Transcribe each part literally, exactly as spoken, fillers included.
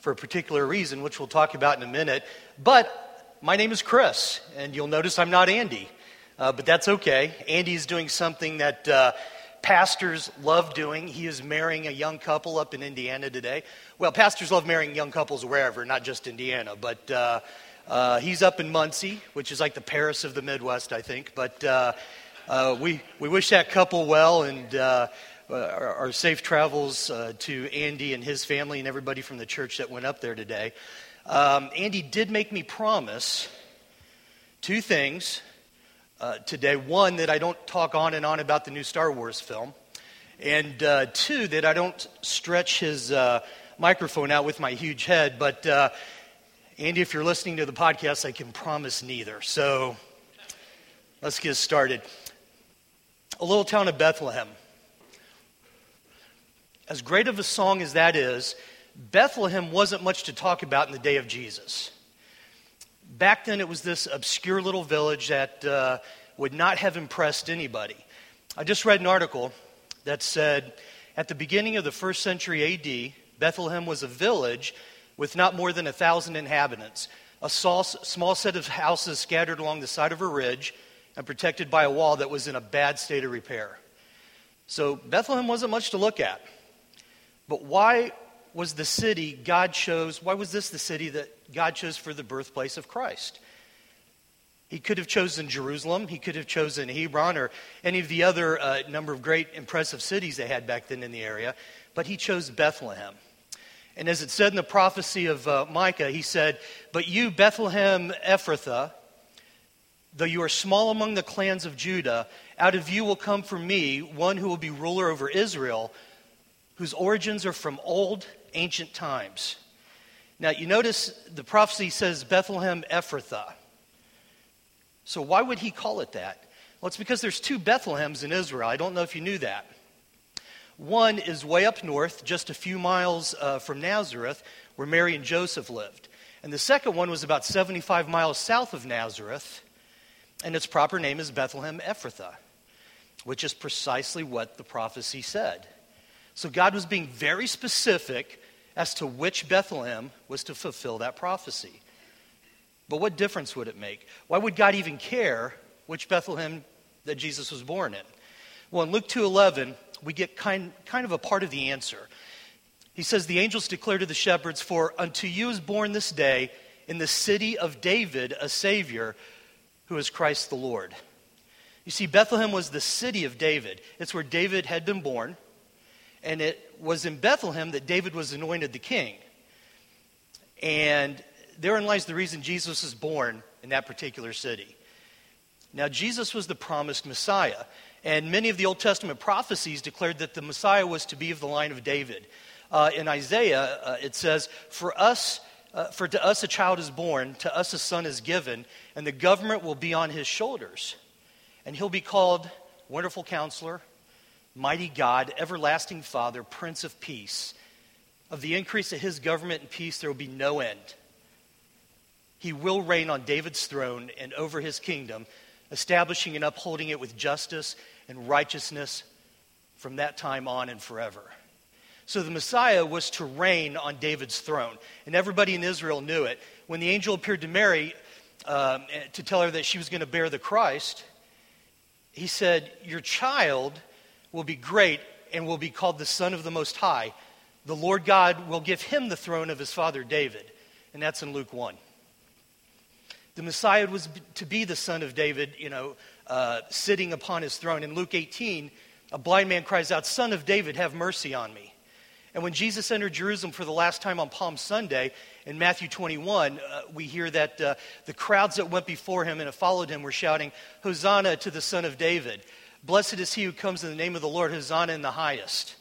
for a particular reason, which we'll talk about in a minute. But my name is Chris, and you'll notice I'm not Andy. Uh, but that's okay. Andy is doing something that uh, pastors love doing. He is marrying a young couple up in Indiana today. Well, pastors love marrying young couples wherever, not just Indiana. But uh, uh, he's up in Muncie, which is like the Paris of the Midwest, I think. But uh, uh, we, we wish that couple well, and uh, our, our safe travels uh, to Andy and his family and everybody from the church that went up there today. Um, Andy did make me promise two things Uh, today. One, that I don't talk on and on about the new Star Wars film. And uh, two, that I don't stretch his uh, microphone out with my huge head. But uh, Andy, if you're listening to the podcast, I can promise neither. So let's get started. A little town of Bethlehem. As great of a song as that is, Bethlehem wasn't much to talk about in the day of Jesus. Back then, it was this obscure little village that uh, would not have impressed anybody. I just read an article that said, at the beginning of the first century A D, Bethlehem was a village with not more than a thousand inhabitants, a small, small set of houses scattered along the side of a ridge and protected by a wall that was in a bad state of repair. So Bethlehem wasn't much to look at. But why was the city God chose, why was this the city that God chose for the birthplace of Christ? He could have chosen Jerusalem, he could have chosen Hebron, or any of the other uh, number of great, impressive cities they had back then in the area, but he chose Bethlehem. And as it said in the prophecy of uh, Micah, he said, "But you, Bethlehem Ephrathah, though you are small among the clans of Judah, out of you will come for me one who will be ruler over Israel, whose origins are from old, ancient times." Now, you notice the prophecy says Bethlehem Ephrathah. So why would he call it that? Well, it's because there's two Bethlehems in Israel. I don't know if you knew that. One is way up north, just a few miles uh, from Nazareth, where Mary and Joseph lived. And the second one was about seventy-five miles south of Nazareth, and its proper name is Bethlehem Ephrathah, which is precisely what the prophecy said. So God was being very specific as to which Bethlehem was to fulfill that prophecy. But what difference would it make? Why would God even care which Bethlehem that Jesus was born in? Well, in Luke two eleven, we get kind, kind of a part of the answer. He says, "The angels declare to the shepherds, for unto you is born this day in the city of David a Savior, who is Christ the Lord." You see, Bethlehem was the city of David. It's where David had been born. And it was in Bethlehem that David was anointed the king. And therein lies the reason Jesus was born in that particular city. Now, Jesus was the promised Messiah. And many of the Old Testament prophecies declared that the Messiah was to be of the line of David. Uh, in Isaiah, uh, it says, For us, uh, for to us a child is born, to us a son is given, and the government will be on his shoulders. And he'll be called Wonderful Counselor, Mighty God, Everlasting Father, Prince of Peace. Of the increase of his government and peace, there will be no end. He will reign on David's throne and over his kingdom, establishing and upholding it with justice and righteousness from that time on and forever. So the Messiah was to reign on David's throne, and everybody in Israel knew it. When the angel appeared to Mary um, to tell her that she was going to bear the Christ, he said, "Your child will be great and will be called the Son of the Most High. The Lord God will give him the throne of his father David." And that's in Luke one. The Messiah was to be the son of David, you know, uh, sitting upon his throne. In Luke eighteen, a blind man cries out, "Son of David, have mercy on me." And when Jesus entered Jerusalem for the last time on Palm Sunday, in Matthew twenty-one, uh, we hear that uh, the crowds that went before him and followed him were shouting, "Hosanna to the Son of David. Blessed is he who comes in the name of the Lord, Hosanna in the highest."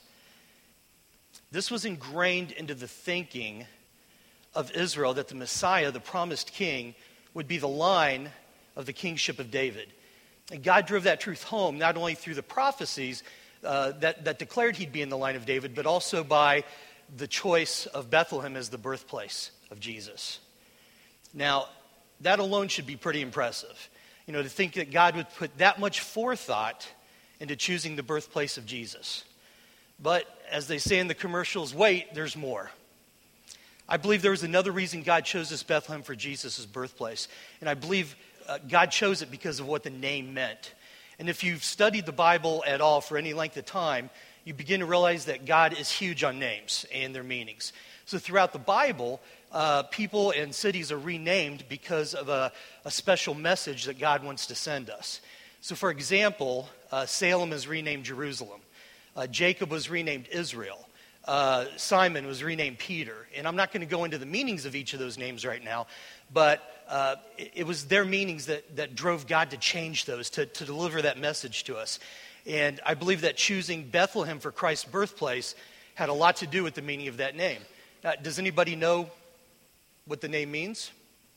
This was ingrained into the thinking of Israel that the Messiah, the promised king, would be the line of the kingship of David. And God drove that truth home not only through the prophecies uh, that, that declared he'd be in the line of David, but also by the choice of Bethlehem as the birthplace of Jesus. Now, that alone should be pretty impressive. You know, to think that God would put that much forethought into choosing the birthplace of Jesus. But as they say in the commercials, wait, there's more. I believe there was another reason God chose this Bethlehem for Jesus' birthplace. And I believe uh, God chose it because of what the name meant. And if you've studied the Bible at all for any length of time, you begin to realize that God is huge on names and their meanings. So throughout the Bible, uh, people and cities are renamed because of a, a special message that God wants to send us. So for example, uh, Salem is renamed Jerusalem. Uh, Jacob was renamed Israel. Uh, Simon was renamed Peter. And I'm not going to go into the meanings of each of those names right now, but uh, it, it was their meanings that, that drove God to change those, to, to deliver that message to us. And I believe that choosing Bethlehem for Christ's birthplace had a lot to do with the meaning of that name. Uh, does anybody know what the name means?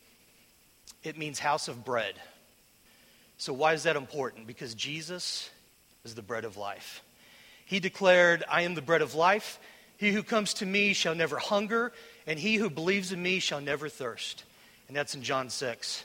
It means house of bread. So why is that important? Because Jesus is the bread of life. He declared, I am the bread of life. He who comes to me shall never hunger, and he who believes in me shall never thirst. And that's in John six.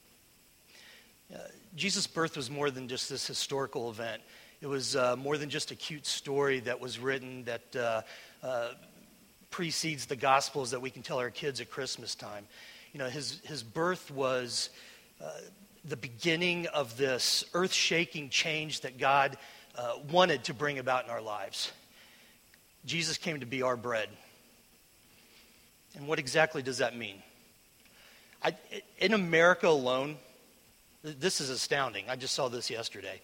Uh, Jesus' birth was more than just this historical event. It was uh, more than just a cute story that was written that uh, uh, precedes the Gospels that we can tell our kids at Christmas time. You know, his, his birth was uh, the beginning of this earth-shaking change that God uh, wanted to bring about in our lives. Jesus came to be our bread. And what exactly does that mean? I, in America alone, this is astounding. I just saw this yesterday.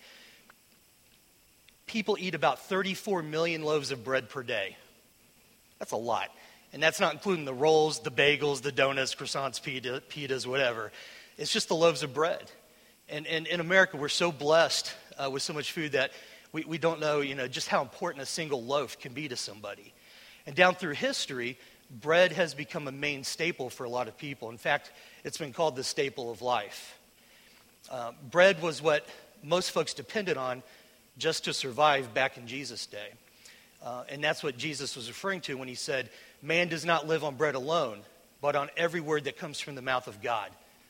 People eat about thirty-four million loaves of bread per day. That's a lot. And that's not including the rolls, the bagels, the donuts, croissants, pita, pitas, whatever. It's just the loaves of bread. And, and in America, we're so blessed uh, with so much food that we, we don't know, you know, just how important a single loaf can be to somebody. And down through history, bread has become a main staple for a lot of people. In fact, it's been called the staple of life. Uh, bread was what most folks depended on just to survive back in Jesus' day. Uh, and that's what Jesus was referring to when he said, man does not live on bread alone, but on every word that comes from the mouth of God.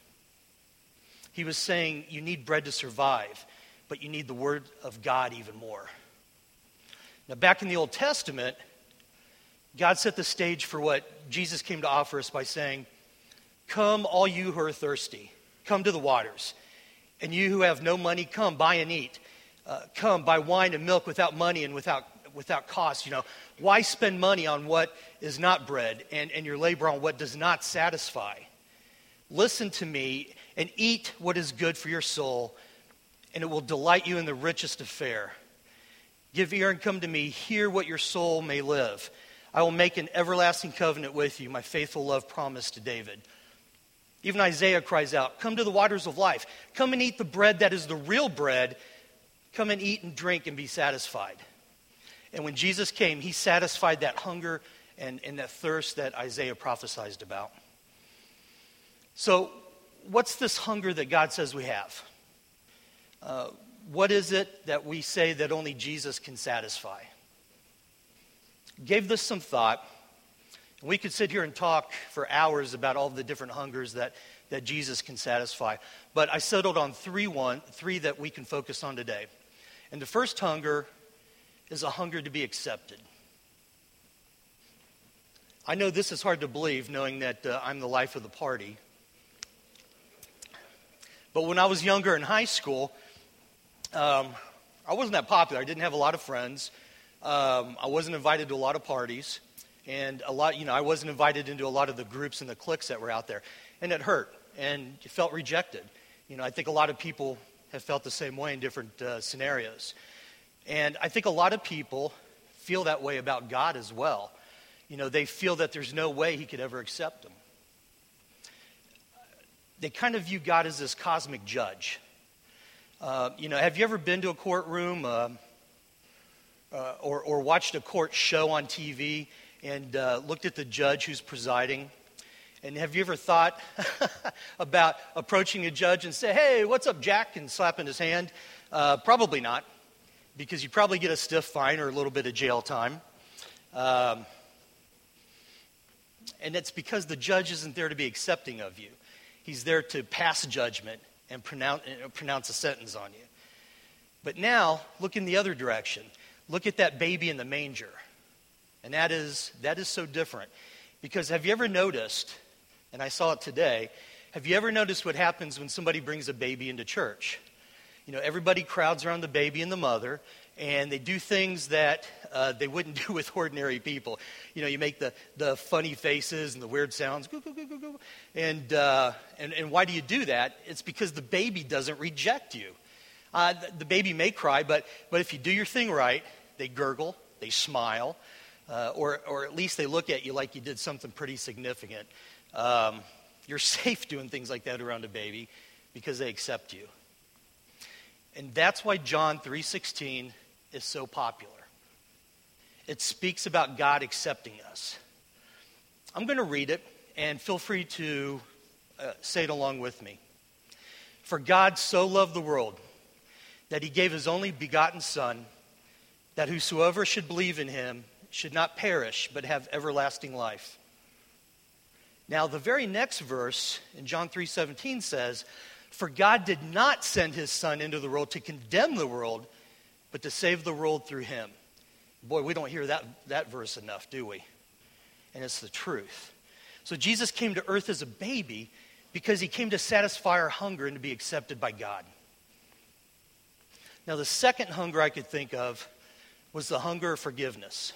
He was saying you need bread to survive, but you need the word of God even more. Now, back in the Old Testament, God set the stage for what Jesus came to offer us by saying, come all you who are thirsty, come to the waters. And you who have no money, come, buy and eat. Uh, come, buy wine and milk without money and without without cost. You know, why spend money on what is not bread and, and your labor on what does not satisfy? Listen to me and eat what is good for your soul, and it will delight you in the richest of fare. Give ear and come to me. Hear what your soul may live. I will make an everlasting covenant with you, my faithful love promised to David. Even Isaiah cries out, come to the waters of life. Come and eat the bread that is the real bread. Come and eat and drink and be satisfied. And when Jesus came, he satisfied that hunger and, and that thirst that Isaiah prophesied about. So what's this hunger that God says we have? Uh, what is it that we say that only Jesus can satisfy? Gave this some thought. We could sit here and talk for hours about all the different hungers that, that Jesus can satisfy. But I settled on three, one, three that we can focus on today. And the first hunger is a hunger to be accepted. I know this is hard to believe, knowing that uh, I'm the life of the party. But when I was younger in high school, um, I wasn't that popular. I didn't have a lot of friends. Um, I wasn't invited to a lot of parties. And a lot, you know, I wasn't invited into a lot of the groups and the cliques that were out there. And it hurt. And you felt rejected. You know, I think a lot of people have felt the same way in different uh, scenarios. And I think a lot of people feel that way about God as well. You know, they feel that there's no way he could ever accept them. They kind of view God as this cosmic judge. Uh, you know, have you ever been to a courtroom uh, uh, or, or watched a court show on T V and uh, looked at the judge who's presiding? And have you ever thought about approaching a judge and say, hey, what's up, Jack, and slapping his hand? Uh, probably not, because you probably get a stiff fine or a little bit of jail time. Um, and it's because the judge isn't there to be accepting of you. He's there to pass judgment and pronounce, uh, pronounce a sentence on you. But now, look in the other direction. Look at that baby in the manger. And that is that is so different. Because have you ever noticed, and I saw it today, have you ever noticed what happens when somebody brings a baby into church? You know, everybody crowds around the baby and the mother, and they do things that uh, they wouldn't do with ordinary people. You know, you make the, the funny faces and the weird sounds, goo, goo, goo, goo, goo. And, uh, and, and why do you do that? It's because the baby doesn't reject you. Uh, the, the baby may cry, but, but if you do your thing right, they gurgle, they smile, uh, or, or at least they look at you like you did something pretty significant. Um, you're safe doing things like that around a baby because they accept you. And that's why John three sixteen is so popular. It speaks about God accepting us. I'm going to read it, and feel free to uh, say it along with me. For God so loved the world that he gave his only begotten Son, that whosoever should believe in him should not perish, but have everlasting life. Now, the very next verse in John three seventeen says, for God did not send his Son into the world to condemn the world, but to save the world through him. Boy, we don't hear that, that verse enough, do we? And it's the truth. So Jesus came to earth as a baby because he came to satisfy our hunger and to be accepted by God. Now, the second hunger I could think of was the hunger of forgiveness.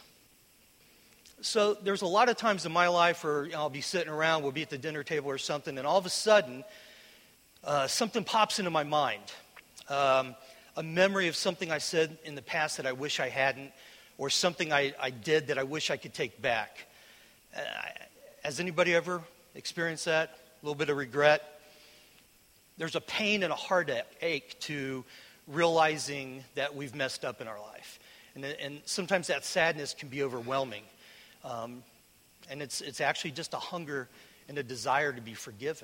So there's a lot of times in my life where you know, I'll be sitting around, we'll be at the dinner table or something, and all of a sudden, Uh, something pops into my mind, um, a memory of something I said in the past that I wish I hadn't, or something I, I did that I wish I could take back. Uh, has anybody ever experienced that? A little bit of regret? There's a pain and a heartache to realizing that we've messed up in our life. And, and sometimes that sadness can be overwhelming. Um, and it's, it's actually just a hunger and a desire to be forgiven.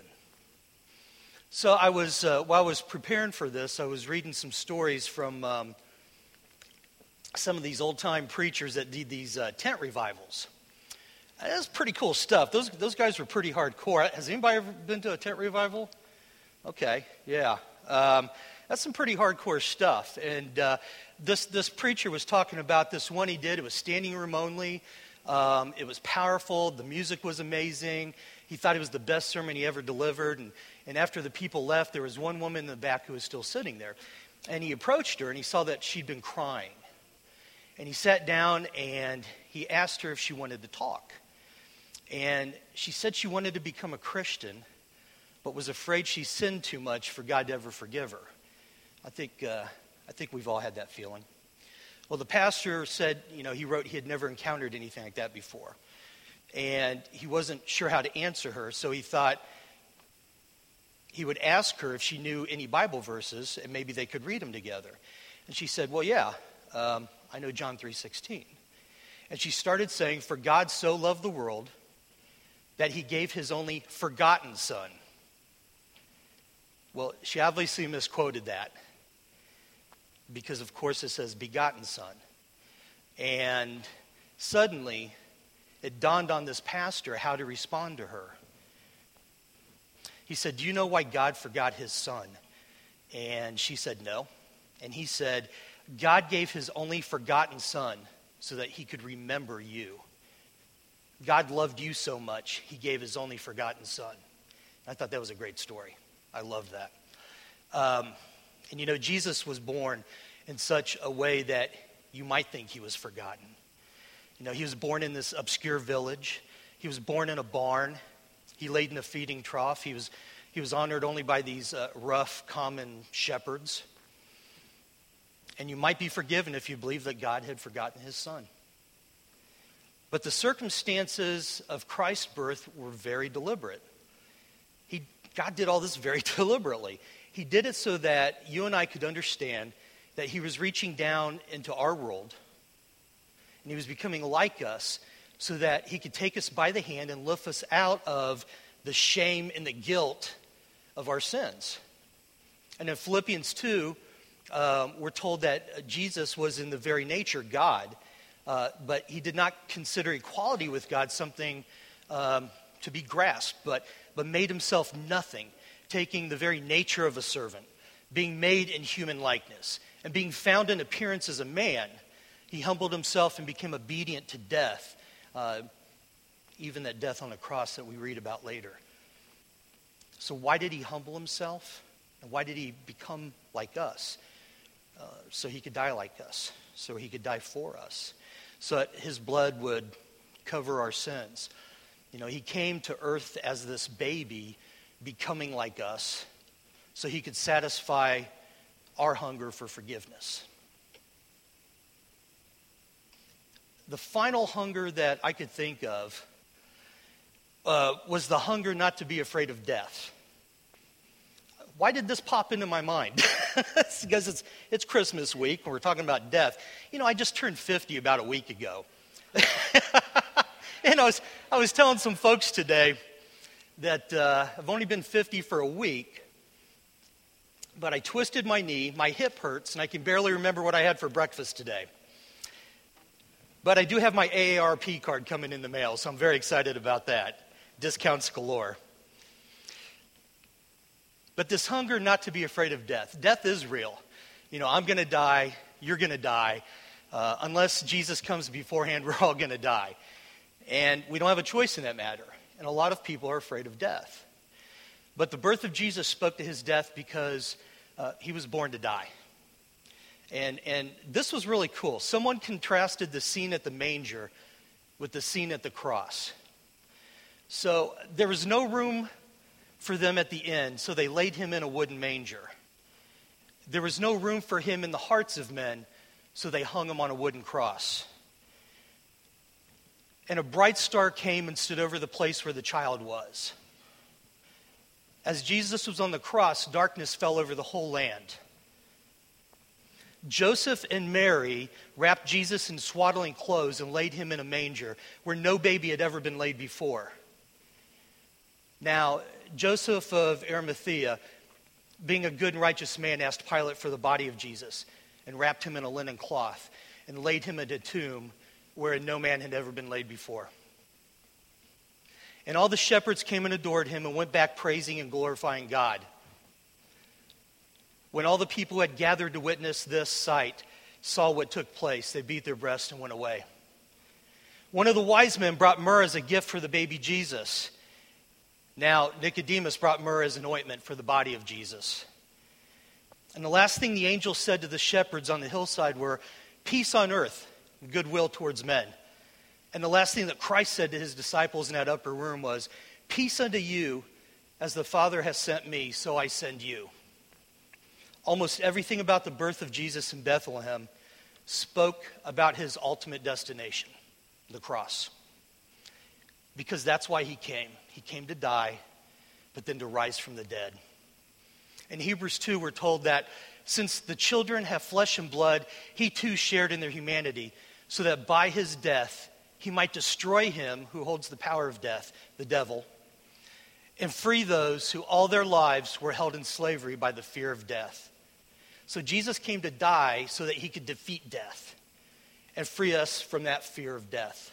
So I was, uh, while I was preparing for this, I was reading some stories from um, some of these old-time preachers that did these uh, tent revivals. And that's pretty cool stuff. Those those guys were pretty hardcore. Has anybody ever been to a tent revival? Okay, yeah. Um, that's some pretty hardcore stuff. And uh, this this preacher was talking about this one he did. It was standing room only. Um, it was powerful. The music was amazing. He thought it was the best sermon he ever delivered. And, and after the people left, there was one woman in the back who was still sitting there. And he approached her, and he saw that she'd been crying. And he sat down, and he asked her if she wanted to talk. And she said she wanted to become a Christian, but was afraid she sinned too much for God to ever forgive her. I think, uh, I think we've all had that feeling. Well, the pastor said, you know, he wrote he had never encountered anything like that before. And he wasn't sure how to answer her, so he thought he would ask her if she knew any Bible verses, and maybe they could read them together. And she said, well, yeah, um, I know John three sixteen. And she started saying, for God so loved the world that he gave his only forgotten Son. Well, she obviously misquoted that, because of course it says begotten Son. And suddenly it dawned on this pastor how to respond to her. He said, do you know why God forgot his Son? And she said, no. And he said, God gave his only forgotten Son so that he could remember you. God loved you so much, he gave his only forgotten Son. I thought that was a great story. I love that. Um, and you know, Jesus was born in such a way that you might think he was forgotten. You know, he was born in this obscure village. He was born in a barn. He laid in a feeding trough. He was, he was honored only by these uh, rough, common shepherds. And you might be forgiven if you believe that God had forgotten his Son. But the circumstances of Christ's birth were very deliberate. He, God did all this very deliberately. He did it so that you and I could understand that he was reaching down into our world, and he was becoming like us so that he could take us by the hand and lift us out of the shame and the guilt of our sins. And in Philippians two, um, we're told that Jesus was in the very nature God, uh, but he did not consider equality with God something um, to be grasped, but, but made himself nothing, taking the very nature of a servant, being made in human likeness, and being found in appearance as a man. He humbled himself and became obedient to death, uh, even that death on the cross that we read about later. So why did he humble himself? And why did he become like us? Uh, so he could die like us. So he could die for us. So that his blood would cover our sins. You know, he came to earth as this baby, becoming like us, so he could satisfy our hunger for forgiveness. The final hunger that I could think of uh, was the hunger not to be afraid of death. Why did this pop into my mind? It's because it's, it's Christmas week, and we're talking about death. You know, I just turned fifty about a week ago. And I was, I was telling some folks today that uh, I've only been fifty for a week, but I twisted my knee, my hip hurts, and I can barely remember what I had for breakfast today. But I do have my A A R P card coming in the mail, so I'm very excited about that. Discounts galore. But this hunger not to be afraid of death. Death is real. You know, I'm going to die. You're going to die. Uh, unless Jesus comes beforehand, we're all going to die. And we don't have a choice in that matter. And a lot of people are afraid of death. But the birth of Jesus spoke to his death because uh, he was born to die. And, and this was really cool. Someone contrasted the scene at the manger with the scene at the cross. So there was no room for them at the inn, so they laid him in a wooden manger. There was no room for him in the hearts of men, so they hung him on a wooden cross. And a bright star came and stood over the place where the child was. As Jesus was on the cross, darkness fell over the whole land. Joseph and Mary wrapped Jesus in swaddling clothes and laid him in a manger where no baby had ever been laid before. Now, Joseph of Arimathea, being a good and righteous man, asked Pilate for the body of Jesus and wrapped him in a linen cloth and laid him in a tomb where no man had ever been laid before. And all the shepherds came and adored him and went back praising and glorifying God. When all the people who had gathered to witness this sight saw what took place, they beat their breasts and went away. One of the wise men brought myrrh as a gift for the baby Jesus. Now, Nicodemus brought myrrh as an ointment for the body of Jesus. And the last thing the angel said to the shepherds on the hillside were, "Peace on earth, and goodwill towards men." And the last thing that Christ said to his disciples in that upper room was, "Peace unto you, as the Father has sent me, so I send you." Almost everything about the birth of Jesus in Bethlehem spoke about his ultimate destination, the cross. Because that's why he came. He came to die, but then to rise from the dead. In Hebrews two, we're told that since the children have flesh and blood, he too shared in their humanity, so that by his death, he might destroy him who holds the power of death, the devil, and free those who all their lives were held in slavery by the fear of death. So Jesus came to die so that he could defeat death and free us from that fear of death.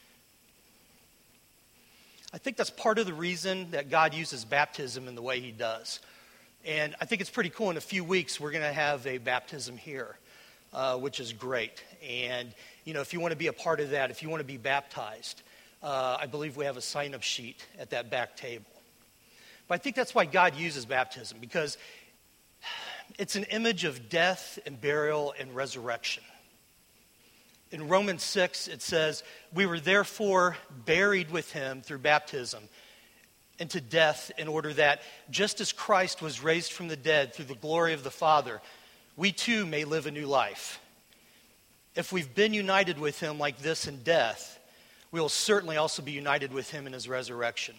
I think that's part of the reason that God uses baptism in the way he does. And I think it's pretty cool. In a few weeks, we're going to have a baptism here, uh, which is great. And, you know, if you want to be a part of that, if you want to be baptized, uh, I believe we have a sign-up sheet at that back table. But I think that's why God uses baptism, because it's an image of death and burial and resurrection. In Romans six, it says, "We were therefore buried with him through baptism into death, in order that, just as Christ was raised from the dead through the glory of the Father, we too may live a new life. If we've been united with him like this in death, we will certainly also be united with him in his resurrection."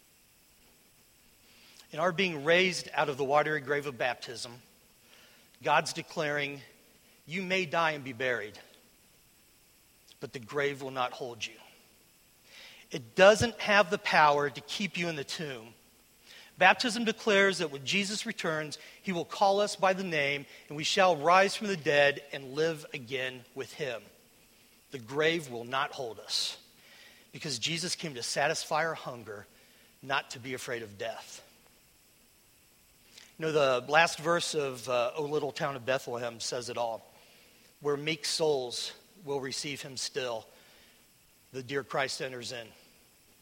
In our being raised out of the watery grave of baptism, God's declaring, you may die and be buried, but the grave will not hold you. It doesn't have the power to keep you in the tomb. Baptism declares that when Jesus returns, he will call us by the name, and we shall rise from the dead and live again with him. The grave will not hold us, because Jesus came to satisfy our hunger, not to be afraid of death. You know, the last verse of uh, O Little Town of Bethlehem says it all. Where meek souls will receive him still, the dear Christ enters in.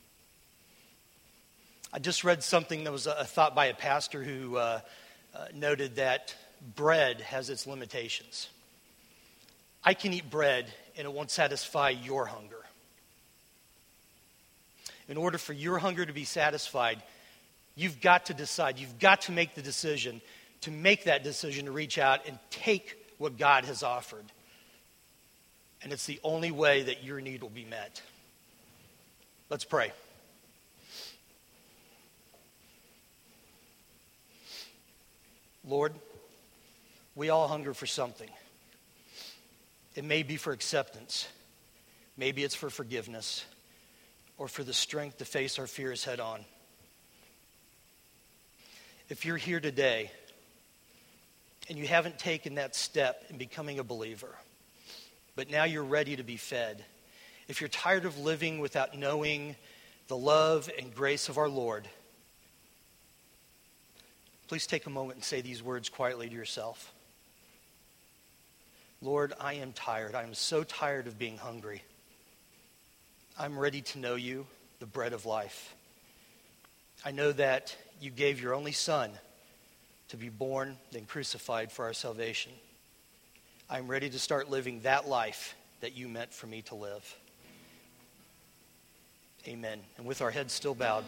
I just read something that was a, a thought by a pastor who uh, uh, noted that bread has its limitations. I can eat bread and it won't satisfy your hunger. In order for your hunger to be satisfied, you've got to decide, you've got to make the decision, to make that decision to reach out and take what God has offered. And it's the only way that your need will be met. Let's pray. Lord, we all hunger for something. It may be for acceptance. Maybe it's for forgiveness or for the strength to face our fears head on. If you're here today and you haven't taken that step in becoming a believer, but now you're ready to be fed, if you're tired of living without knowing the love and grace of our Lord, please take a moment and say these words quietly to yourself. Lord, I am tired. I am so tired of being hungry. I'm ready to know you, the bread of life. I know that you gave your only Son to be born, then crucified for our salvation. I'm ready to start living that life that you meant for me to live. Amen. And with our heads still bowed,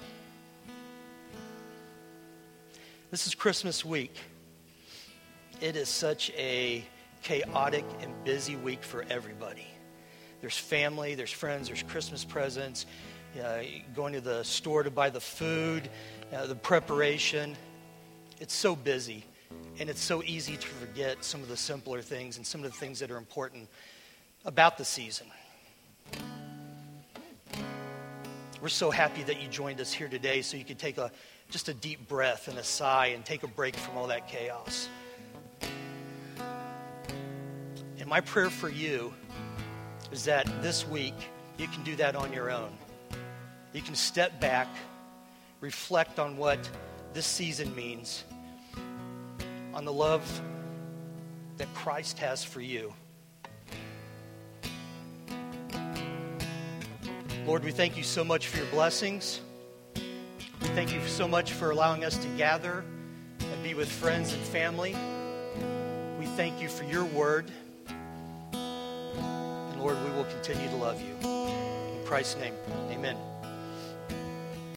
this is Christmas week. It is such a chaotic and busy week for everybody. There's family, there's friends, there's Christmas presents, uh, going to the store to buy the food, uh, the preparation. It's so busy, and it's so easy to forget some of the simpler things and some of the things that are important about the season. We're so happy that you joined us here today so you could take a just a deep breath and a sigh and take a break from all that chaos. And my prayer for you is that this week you can do that on your own. You can step back, reflect on what this season means, on the love that Christ has for you. Lord, we thank you so much for your blessings. We thank you so much for allowing us to gather and be with friends and family. We thank you for your word. And Lord, we will continue to love you. In Christ's name, amen.